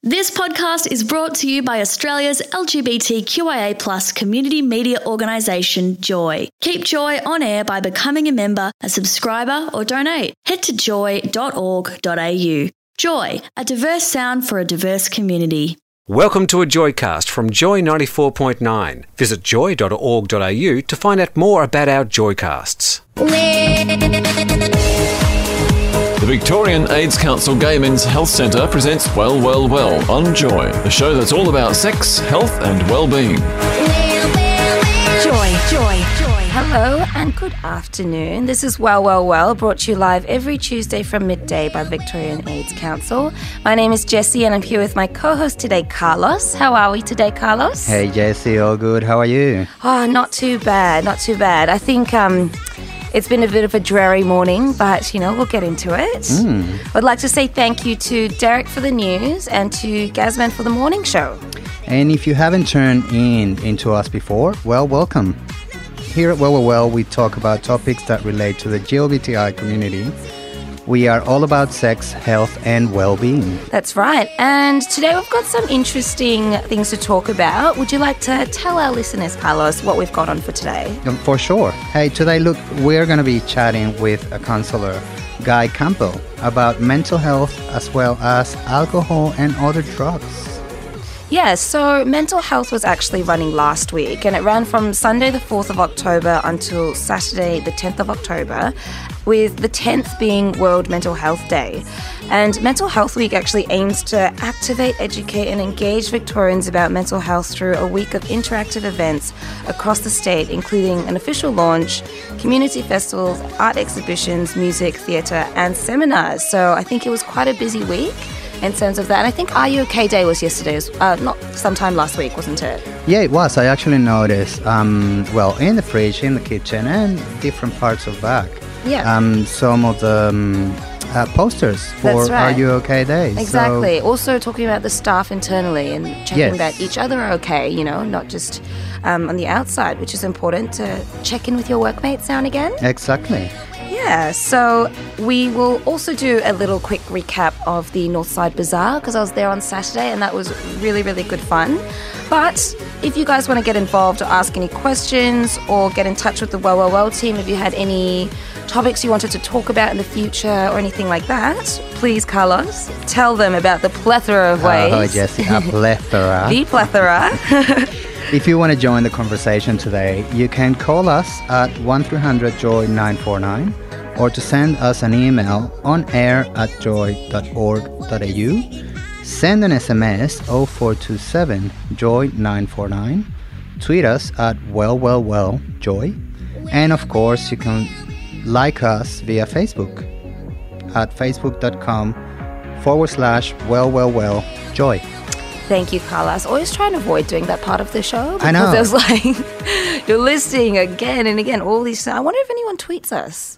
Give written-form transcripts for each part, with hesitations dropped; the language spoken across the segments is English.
This podcast is brought to you by Australia's LGBTQIA+ community media organisation, Joy. Keep Joy on air by becoming a member, a subscriber or donate. Head to joy.org.au. Joy, a diverse sound for a diverse community. Welcome to a Joycast from Joy 94.9. Visit joy.org.au to find out more about our Joycasts. The Victorian AIDS Council Gay Men's Health Centre presents Well, Well, Well on Joy, a show that's all about sex, health and well-being. Joy. Hello and good afternoon. This is Well, Well, Well, brought to you live every Tuesday from midday by the Victorian AIDS Council. My name is Jessie and I'm here with my co-host today, Carlos. How are we today, Carlos? Hey, Jessie, all good. How are you? Oh, not too bad. I think it's been a bit of a dreary morning, but, we'll get into it. I'd like to say thank you to Derek for the news and to Gazman for the morning show. And if you haven't tuned into us before, well, welcome. Here at Well, we talk about topics that relate to the LGBTI community. We are all about sex, health, and well-being. That's right. And today we've got some interesting things to talk about. Would you like to tell our listeners, Carlos, what we've got on for today? For sure. Hey, today, look, we're going to be chatting with a counsellor, Guy Campbell, about mental health as well as alcohol and other drugs. Yeah, so mental health was actually running last week, and it ran from Sunday the 4th of October until Saturday the 10th of October, with the 10th being World Mental Health Day. And Mental Health Week actually aims to activate, educate and engage Victorians about mental health through a week of interactive events across the state, including an official launch, community festivals, art exhibitions, music, theatre and seminars. So I think it was quite a busy week in terms of that. And I think Are You OK Day was yesterday, not sometime last week, wasn't it? Yeah, it was. I actually noticed, in the fridge, in the kitchen and different parts of back. Yeah. Some of the posters for That's right. Are You OK Day. Exactly. So, also talking about the staff internally and checking Yes. that each other are okay, not just on the outside, which is important to check in with your workmates now and again. Exactly. Yeah, so we will also do a little quick recap of the Northside Bazaar because I was there on Saturday and that was really, really good fun. But if you guys want to get involved or ask any questions or get in touch with the Well team, if you had any topics you wanted to talk about in the future or anything like that, please, Carlos, tell them about the plethora of ways. Oh, Jessie, a plethora. The plethora. If you want to join the conversation today, you can call us at 1300-JOY-949 or to send us an email on air@joy.org.au. Send an SMS 0427-JOY-949. Tweet us at WellJoy. And of course, you can like us via Facebook at facebook.com/WellJoy. Thank you, Carlos. Always try and avoid doing that part of the show. I know. Because there's you're listening again and again, all these. I wonder if anyone tweets us.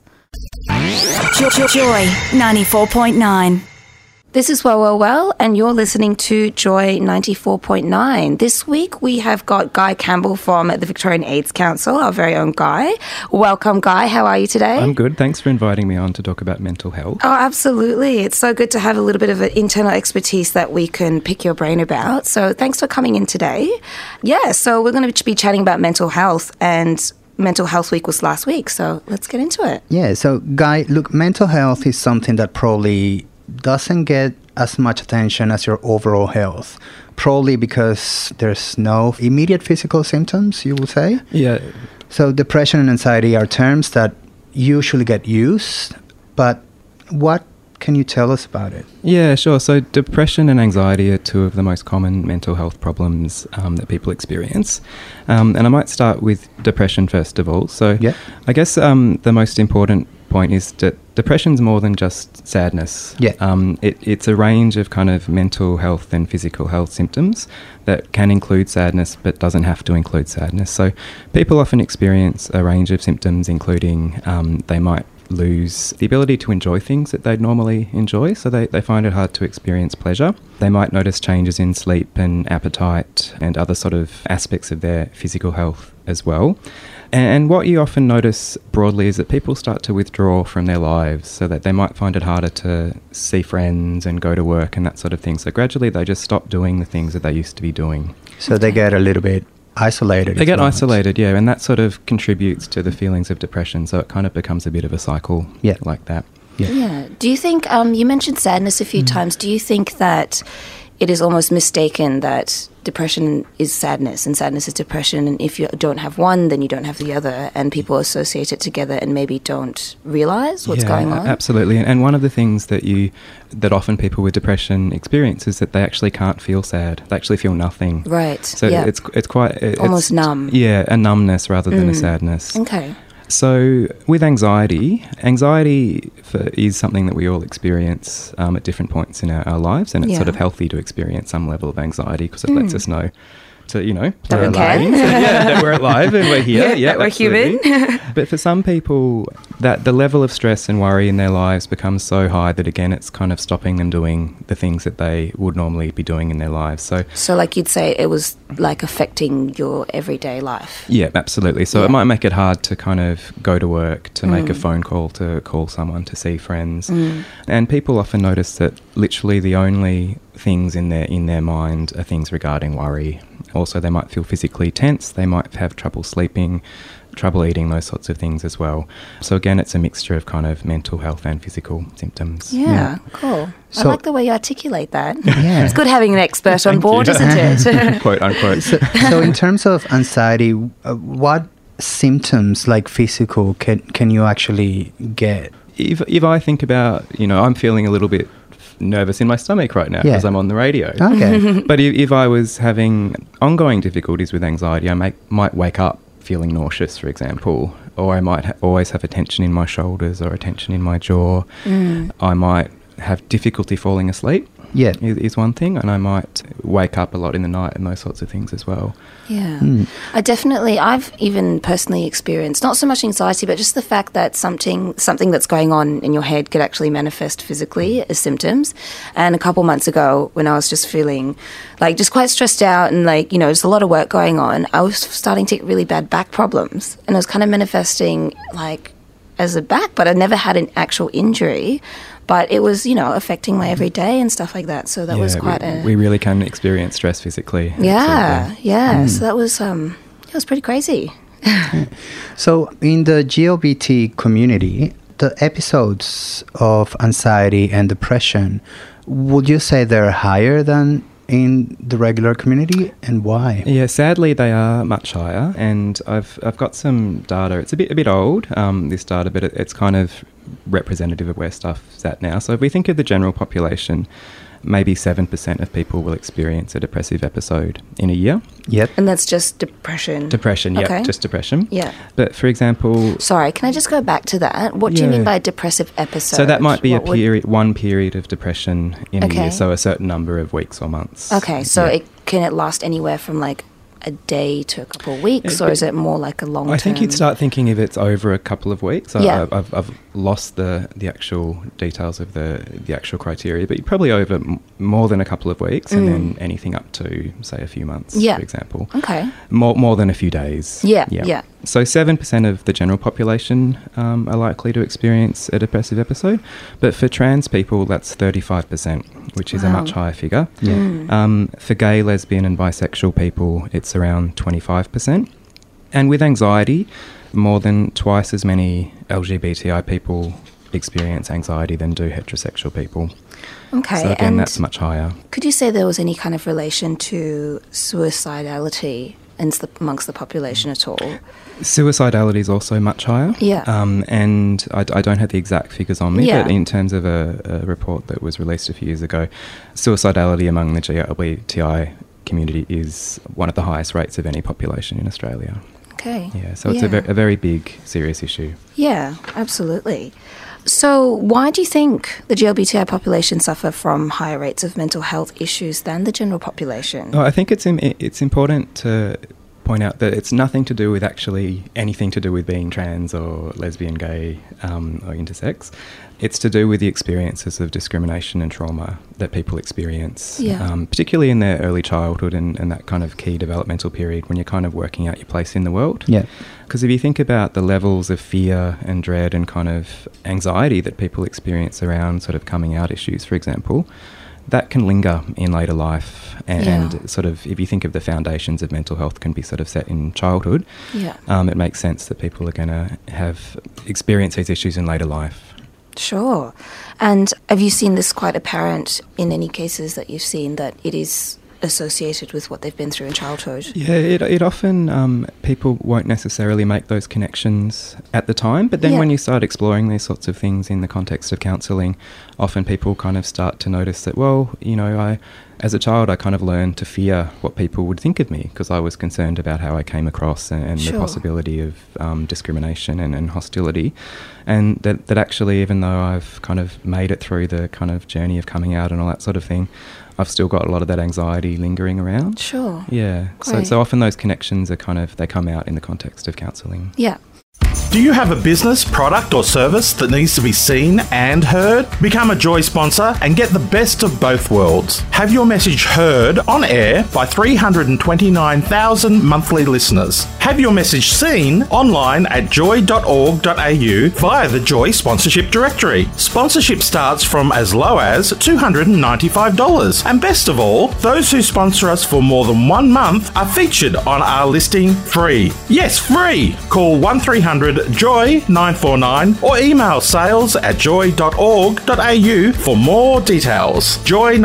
Joy 94.9. This is Well, and you're listening to Joy 94.9. This week we have got Guy Campbell from the Victorian AIDS Council, our very own Guy. Welcome, Guy. How are you today? I'm good. Thanks for inviting me on to talk about mental health. Oh, absolutely. It's so good to have a little bit of an internal expertise that we can pick your brain about. So thanks for coming in today. Yeah, so we're going to be chatting about mental health, and Mental Health Week was last week, so let's get into it. Yeah, so Guy, look, mental health is something that probably doesn't get as much attention as your overall health. Probably because there's no immediate physical symptoms, you will say? Yeah. So depression and anxiety are terms that usually get used, but what can you tell us about it? Yeah, sure. So depression and anxiety are two of the most common mental health problems that people experience. And I might start with depression first of all. So Yeah. I guess the most important point is that depression's more than just sadness. Yeah. It's a range of kind of mental health and physical health symptoms that can include sadness but doesn't have to include sadness. So people often experience a range of symptoms, including they might lose the ability to enjoy things that they'd normally enjoy, so they find it hard to experience pleasure. They might notice changes in sleep and appetite and other sort of aspects of their physical health as well. And what you often notice broadly is that people start to withdraw from their lives, so that they might find it harder to see friends and go to work and that sort of thing. So gradually they just stop doing the things that they used to be doing. So they get a little bit isolated. They get isolated, yeah, and that sort of contributes to the feelings of depression. So it kind of becomes a bit of a cycle like that. Yeah. Do you think, you mentioned sadness a few times, do you think that it is almost mistaken that depression is sadness and sadness is depression, and if you don't have one, then you don't have the other, and people associate it together and maybe don't realise what's going on? Absolutely. And one of the things that often people with depression experience is that they actually can't feel sad. They actually feel nothing. Right. So it's quite... almost numb. Yeah, a numbness rather than a sadness. Okay. So with anxiety is something that we all experience at different points in our lives, and it's sort of healthy to experience some level of anxiety because it lets us know to, that we're alive. That we're alive and we're here. That we're human. But for some people, that the level of stress and worry in their lives becomes so high that, again, it's kind of stopping them doing the things that they would normally be doing in their lives. So like you'd say, it was like affecting your everyday life. Yeah, absolutely. So it might make it hard to kind of go to work, to make a phone call, to call someone, to see friends. And people often notice that literally the only things in their mind are things regarding worry. Also, they might feel physically tense, they might have trouble sleeping, trouble eating, those sorts of things as well. So again, it's a mixture of kind of mental health and physical symptoms. Yeah. Cool. I So- like the way you articulate that. Yeah. It's good having an expert on board, isn't it? Quote unquote. So in terms of anxiety, what symptoms like physical can you actually get? If I think about, I'm feeling a little bit nervous in my stomach right now because I'm on the radio. Okay. But if I was having ongoing difficulties with anxiety, I might wake up feeling nauseous, for example, or I might always have a tension in my shoulders or a tension in my jaw. I might have difficulty falling asleep. Yeah. Is one thing, and I might wake up a lot in the night and those sorts of things as well. Yeah. I've even personally experienced not so much anxiety, but just the fact that something that's going on in your head could actually manifest physically as symptoms. And a couple months ago, when I was just feeling like just quite stressed out and just a lot of work going on, I was starting to get really bad back problems, and it was kind of manifesting as a back, but I never had an actual injury. But it was, affecting my everyday and stuff like that. So that was quite we really can experience stress physically. Yeah. So that was, it was pretty crazy. So in the GLBT community, the episodes of anxiety and depression, would you say they're higher than in the regular community, and why? Yeah, sadly they are much higher, and I've got some data. It's a bit old, this data, but it's kind of representative of where stuff's at now. So if we think of the general population, maybe 7% of people will experience a depressive episode in a year. Yep. And that's just depression. Depression, Okay. yeah, just depression. Yeah. But for example... Sorry, can I just go back to that? What do you mean by a depressive episode? So that might be What one period of depression in a Okay. year, so a certain number of weeks or months. Okay, so Yeah. can it last anywhere from a day to a couple of weeks, or is it more like a long term? I think you'd start thinking if it's over a couple of weeks. Yeah. I've lost the actual details of the actual criteria, but probably over more than a couple of weeks, and then anything up to, say, a few months, Yeah. for example. Okay. More than a few days. Yeah. So 7% of the general population are likely to experience a depressive episode, but for trans people, that's 35%, which is a much higher figure. For gay, lesbian and bisexual people, it's around 25%. And with anxiety, more than twice as many LGBTI people experience anxiety than do heterosexual people. Okay. So again, and that's much higher. could you say there was any kind of relation to suicidality amongst the population at all? Suicidality is also much higher. Yeah. And I don't have the exact figures on me, Yeah. but in terms of a report that was released a few years ago, suicidality among the GLBTI community is one of the highest rates of any population in Australia. Okay. Yeah, so it's a very big, serious issue. Yeah, absolutely. So why do you think the GLBTI population suffer from higher rates of mental health issues than the general population? Oh, I think it's important to point out that it's nothing to do with actually anything to do with being trans or lesbian, gay, or intersex. It's to do with the experiences of discrimination and trauma that people experience, particularly in their early childhood and that kind of key developmental period when you're kind of working out your place in the world. Yeah. Because if you think about the levels of fear and dread and kind of anxiety that people experience around sort of coming out issues, for example, that can linger in later life and sort of, if you think of the foundations of mental health can be sort of set in childhood, it makes sense that people are going to have experience these issues in later life. Sure. And have you seen this quite apparent in any cases that you've seen that it is associated with what they've been through in childhood? Yeah, it often, people won't necessarily make those connections at the time, but then when you start exploring these sorts of things in the context of counselling, often people kind of start to notice that, well, you know, as a child, I kind of learned to fear what people would think of me because I was concerned about how I came across and the possibility of discrimination and hostility. And that actually, even though I've kind of made it through the kind of journey of coming out and all that sort of thing, I've still got a lot of that anxiety lingering around. Sure. Yeah. So often those connections are kind of, they come out in the context of counselling. Yeah. Do you have a business, product or service that needs to be seen and heard? Become a Joy sponsor and get the best of both worlds. Have your message heard on air by 329,000 monthly listeners. Have your message seen online at joy.org.au via the Joy Sponsorship Directory. Sponsorship starts from as low as $295. And best of all, those who sponsor us for more than 1 month are featured on our listing free. Yes, free! Call 1300-JOY-949 or email sales@joy.org.au for more details. Joy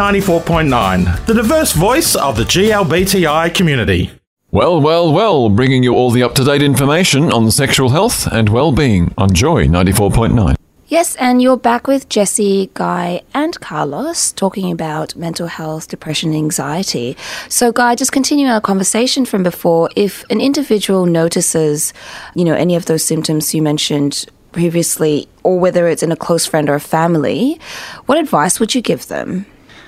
94.9, the diverse voice of the GLBTI community. Well, bringing you all the up-to-date information on sexual health and well-being on Joy 94.9. Yes, and you're back with Jessie, Guy and Carlos talking about mental health, depression, anxiety. So, Guy, just continuing our conversation from before, if an individual notices, you know, any of those symptoms you mentioned previously, or whether it's in a close friend or a family, what advice would you give them?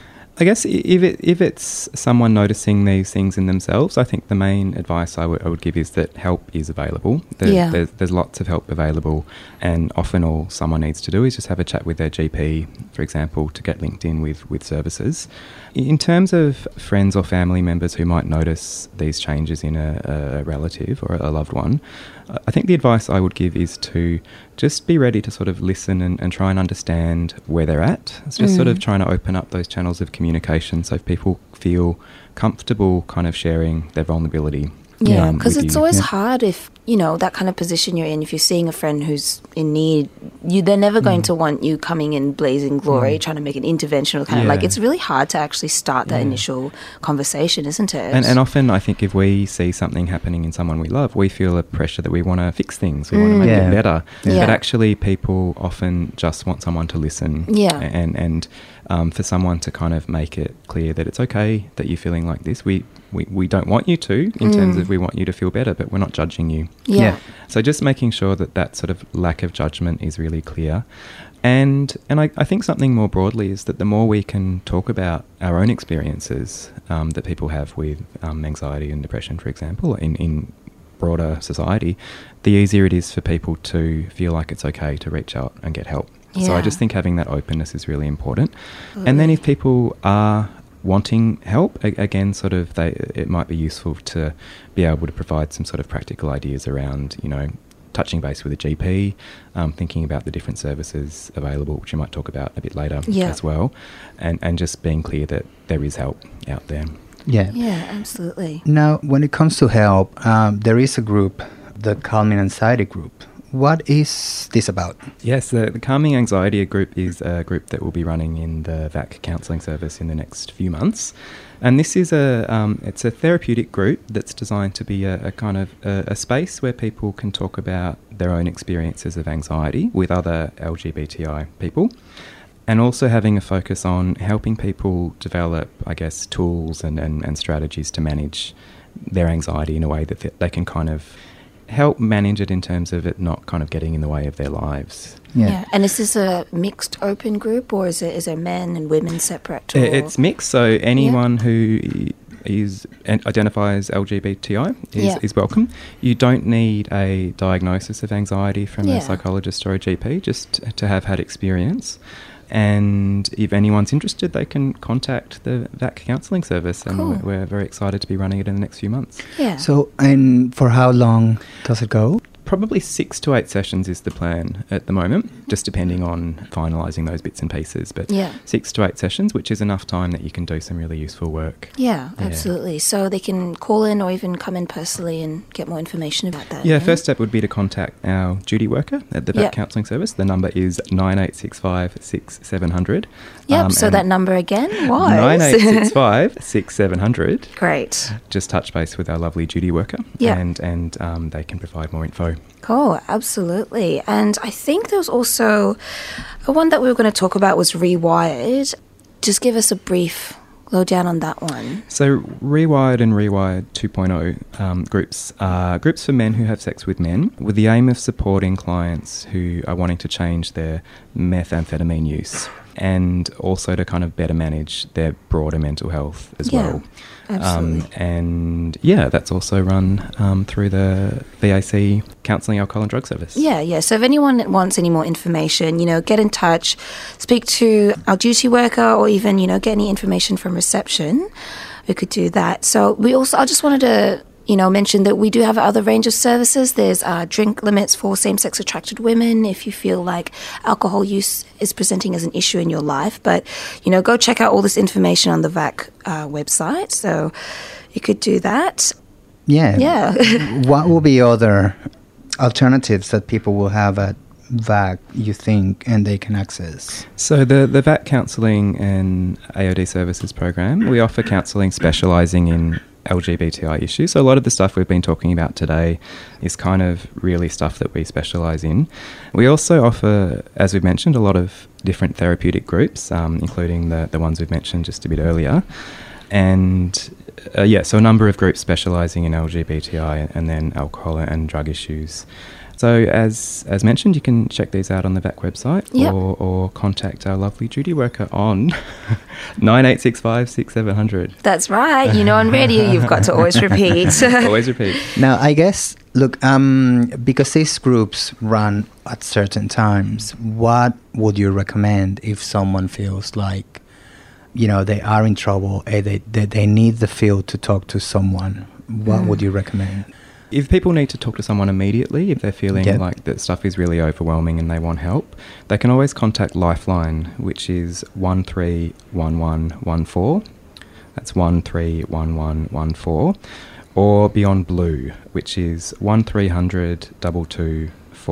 I guess if it's someone noticing these things in themselves, I think the main advice I would give is that help is available. There's lots of help available, and often all someone needs to do is just have a chat with their GP, for example, to get linked in with services. In terms of friends or family members who might notice these changes in a relative or a loved one, I think the advice I would give is to just be ready to sort of listen and try and understand where they're at. It's just sort of trying to open up those channels of communication so people feel comfortable kind of sharing their vulnerability. Yeah, because it's always hard if, you know, that kind of position you're in, if you're seeing a friend who's in need, they're never going to want you coming in blazing glory, trying to make an intervention or kind of like, it's really hard to actually start that initial conversation, isn't it? And often I think if we see something happening in someone we love, we feel a pressure that we want to fix things, we want to make it better. But actually people often just want someone to listen. And for someone to kind of make it clear that it's okay that you're feeling like this. We don't want you to, in terms of we want you to feel better, but we're not judging you. Yeah. So just making sure that sort of lack of judgment is really clear. And I think something more broadly is that the more we can talk about our own experiences that people have with anxiety and depression, for example, in broader society, the easier it is for people to feel like it's okay to reach out and get help. Yeah. So I just think having that openness is really important. And then if people are wanting help, again, sort of it might be useful to be able to provide some sort of practical ideas around, you know, touching base with a GP, thinking about the different services available, which you might talk about a bit later as well, and just being clear that there is help out there. Yeah, absolutely. Now, when it comes to help, there is a group, the Calming Anxiety Group. What is this about? Yes, the Calming Anxiety Group is a group that will be running in the VAC counselling service in the next few months. And this is it's a therapeutic group that's designed to be a kind of a space where people can talk about their own experiences of anxiety with other LGBTI people, and also having a focus on helping people develop, I guess, tools and strategies to manage their anxiety in a way that they can kind of help manage it in terms of it not kind of getting in the way of their lives. Yeah. And is this a mixed open group, or is there men and women separate? Or? It's mixed, so anyone who identifies LGBTI is welcome. You don't need a diagnosis of anxiety from a psychologist or a GP, just to have had experience. And if anyone's interested, they can contact the VAC counselling service, and we're very excited to be running it in the next few months. Yeah. So, and for how long does it go? Probably 6 to 8 sessions is the plan at the moment, just depending on finalising those bits and pieces. But 6 to 8 sessions, which is enough time that you can do some really useful work. Yeah, absolutely. So they can call in or even come in personally and get more information about that. Yeah, first step would be to contact our duty worker at the VAC counselling service. The number is 9865 6700. Yep, so that number again was? 9865 6700. Great. Just touch base with our lovely duty worker and they can provide more info. Cool, absolutely. And I think there was also one that we were going to talk about was Rewired. Just give us a brief lowdown on that one. So Rewired and Rewired 2.0 groups are groups for men who have sex with men, with the aim of supporting clients who are wanting to change their methamphetamine use, and also to kind of better manage their broader mental health as well. Absolutely. And that's also run through the VAC Counselling Alcohol and Drug Service. Yeah. So if anyone wants any more information, get in touch, speak to our duty worker, or even, get any information from reception. We could do that. So I just wanted to mention that we do have other range of services. There's drink limits for same-sex attracted women if you feel like alcohol use is presenting as an issue in your life. But, go check out all this information on the VAC website. So you could do that. Yeah. What will be other alternatives that people will have at VAC, you think, and they can access? So the VAC Counselling and AOD Services program, we offer counselling specialising in LGBTI issues. So a lot of the stuff we've been talking about today is kind of really stuff that we specialise in. We also offer, as we've mentioned, a lot of different therapeutic groups, including the ones we've mentioned just a bit earlier. And so a number of groups specialising in LGBTI and then alcohol and drug issues. So as mentioned, you can check these out on the VAC website or contact our lovely duty worker on 9865 6700. That's right. On radio you've got to always repeat. Always repeat. Now, I guess, look, because these groups run at certain times, what would you recommend if someone feels like, they are in trouble and they need the field to talk to someone? What would you recommend? If people need to talk to someone immediately, if they're feeling like that stuff is really overwhelming and they want help, they can always contact Lifeline, which is 131114. That's 131114. Or Beyond Blue, which is 1300 22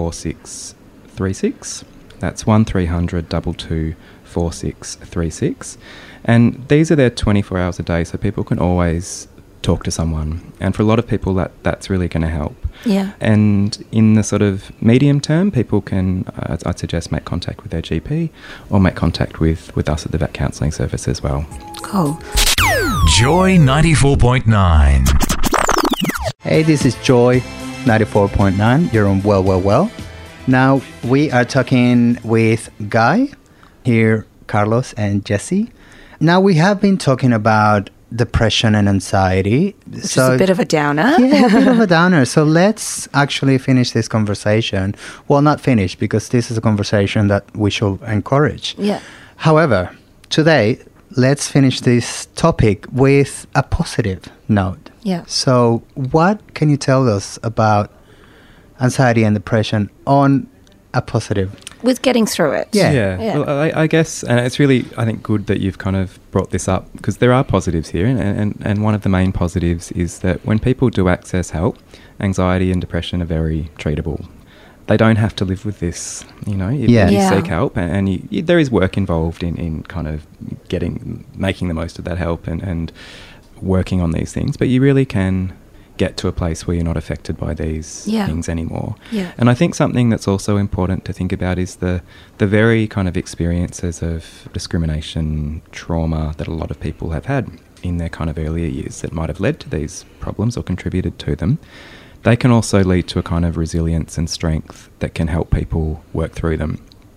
4636. That's 1300 22 4636. And these are there 24 hours a day, so people can always talk to someone, and for a lot of people that's really going to help. And in the sort of medium term, people can I'd suggest make contact with their GP or make contact with us at the VAC Counselling Service as well. Cool. Joy 94.9. Hey, this is Joy 94.9. You're on Well. Now we are talking with Guy here, Carlos and Jesse. Now we have been talking about depression and anxiety. Which is a bit of a downer. Yeah, a bit of a downer. So let's actually finish this conversation. Well, not finish, because this is a conversation that we should encourage. Yeah. However, today, let's finish this topic with a positive note. Yeah. So what can you tell us about anxiety and depression on a positive? With getting through it. Yeah. Well, I guess, and it's really, I think, good that you've kind of brought this up, because there are positives here, and one of the main positives is that when people do access help, anxiety and depression are very treatable. They don't have to live with this, if you seek help, and there is work involved in kind of making the most of that help and working on these things, but you really can get to a place where you're not affected by these things anymore. Yeah. And I think something that's also important to think about is the very kind of experiences of discrimination, trauma that a lot of people have had in their kind of earlier years that might have led to these problems or contributed to them. They can also lead to a kind of resilience and strength that can help people work through them.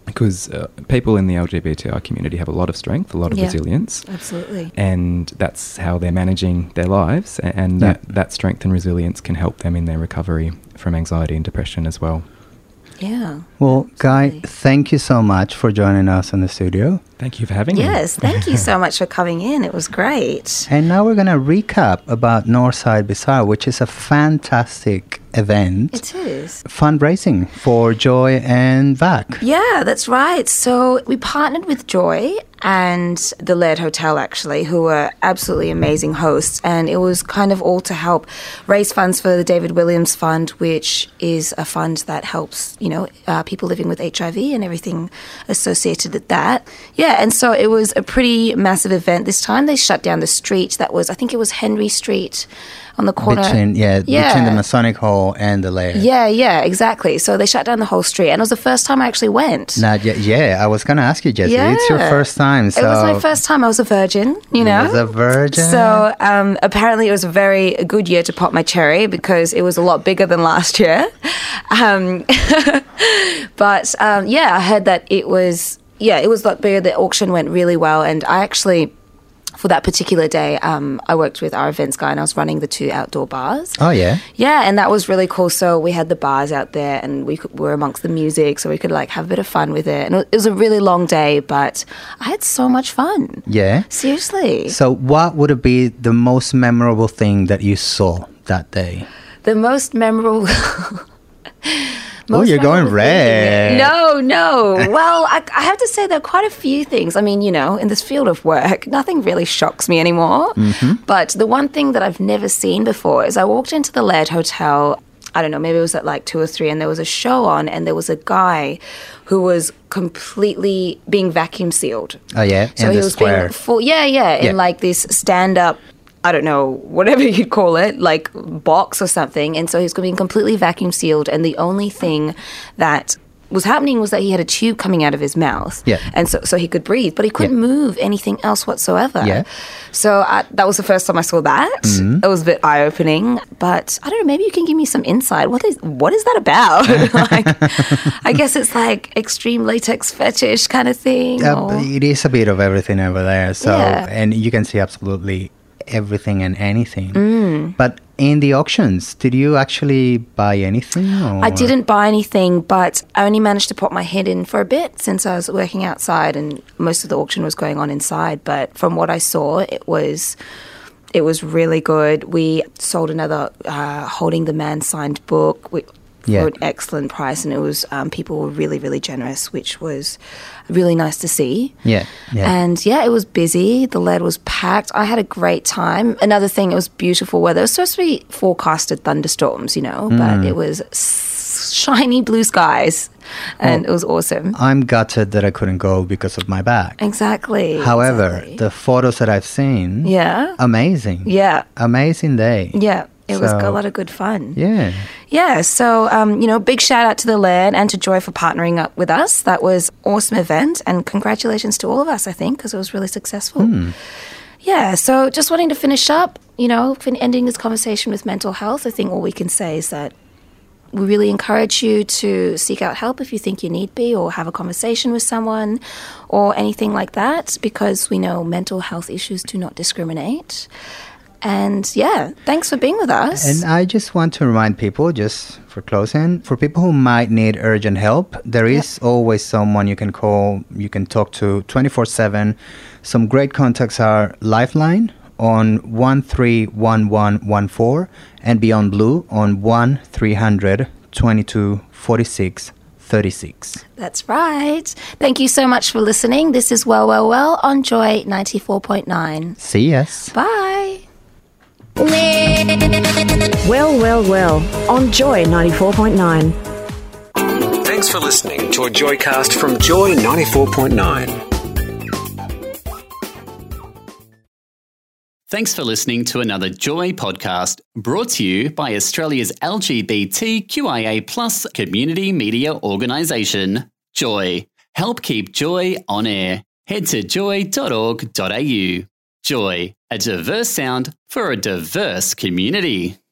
because people in the LGBTI community have a lot of strength, a lot of resilience. Absolutely. And that's how they're managing their lives, and that strength and resilience can help them in their recovery from anxiety and depression as well. Yeah. Well, Guy, thank you so much for joining us in the studio. Thank you for having me. Yes, thank you so much for coming in. It was great. And now we're going to recap about Northside Bazaar, which is a fantastic event. It is. Fundraising for Joy and VAC. Yeah, that's right. So we partnered with Joy and the Laird Hotel, actually, who were absolutely amazing hosts. And it was kind of all to help raise funds for the David Williams Fund, which is a fund that helps, people living with HIV and everything associated with that. Yeah, and so it was a pretty massive event this time. They shut down the street that was, I think it was Henry Street on the corner. Between the Masonic Hall and the Laird. Yeah, exactly. So they shut down the whole street, and it was the first time I actually went. I was going to ask you, Jessie. Yeah. It's your first time. So it was my first time. I was a virgin, You was a virgin? So apparently it was a very good year to pop my cherry because it was a lot bigger than last year. But I heard that it was a lot bigger. The auction went really well, and I actually, for that particular day, I worked with our events guy and I was running the 2 outdoor bars. Oh, yeah? Yeah, and that was really cool. So we had the bars out there and we were amongst the music, so we could have a bit of fun with it. And it was a really long day, but I had so much fun. Yeah? Seriously. So what would be the most memorable thing that you saw that day? The most memorable... you're going red. No. Well, I have to say there are quite a few things. I mean, in this field of work, nothing really shocks me anymore. Mm-hmm. But the one thing that I've never seen before is I walked into the Laird Hotel, I don't know, maybe it was at 2 or 3, and there was a show on, and there was a guy who was completely being vacuum sealed. Oh, yeah? So he was being in this stand-up, I don't know, whatever you'd call it, box or something. And so he was being completely vacuum sealed. And the only thing that was happening was that he had a tube coming out of his mouth. Yeah. And so he could breathe, but he couldn't move anything else whatsoever. Yeah. So that was the first time I saw that. Mm-hmm. It was a bit eye-opening. But I don't know, maybe you can give me some insight. What is that about? I guess it's extreme latex fetish kind of thing. It is a bit of everything over there. So, and you can see absolutely everything and anything. But in the auctions, did you actually buy anything? Or? I didn't buy anything, but I only managed to pop my head in for a bit since I was working outside and most of the auction was going on inside. But from what I saw, it was really good. We sold another Holding the Man signed book for an excellent price, and it was people were really, really generous, which was really nice to see. Yeah. And it was busy. The Laird was packed. I had a great time. Another thing, it was beautiful weather. It was supposed to be forecasted thunderstorms, but it was shiny blue skies, and it was awesome. I'm gutted that I couldn't go because of my back. Exactly. However, the photos that I've seen, amazing. Yeah. Amazing day. Yeah. It was a lot of good fun. Yeah. Yeah, so, big shout out to the Laird and to Joy for partnering up with us. That was an awesome event, and congratulations to all of us, I think, because it was really successful. Yeah, so just wanting to finish up, ending this conversation with mental health, I think all we can say is that we really encourage you to seek out help if you think you need be, or have a conversation with someone or anything like that, because we know mental health issues do not discriminate. And thanks for being with us. And I just want to remind people, just for closing, for people who might need urgent help, there is always someone you can call, you can talk to 24/7. Some great contacts are Lifeline on 131114 and Beyond Blue on 1300 22 46 36. That's right. Thank you so much for listening. This is Well, Well, Well on Joy 94.9. See us. Bye. Well, Well, Well on Joy 94.9. Thanks for listening to a Joycast from Joy 94.9. Thanks for listening to another Joy podcast brought to you by Australia's LGBTQIA+ community media organisation, Joy. Help keep Joy on air. Head to joy.org.au. Joy, a diverse sound for a diverse community.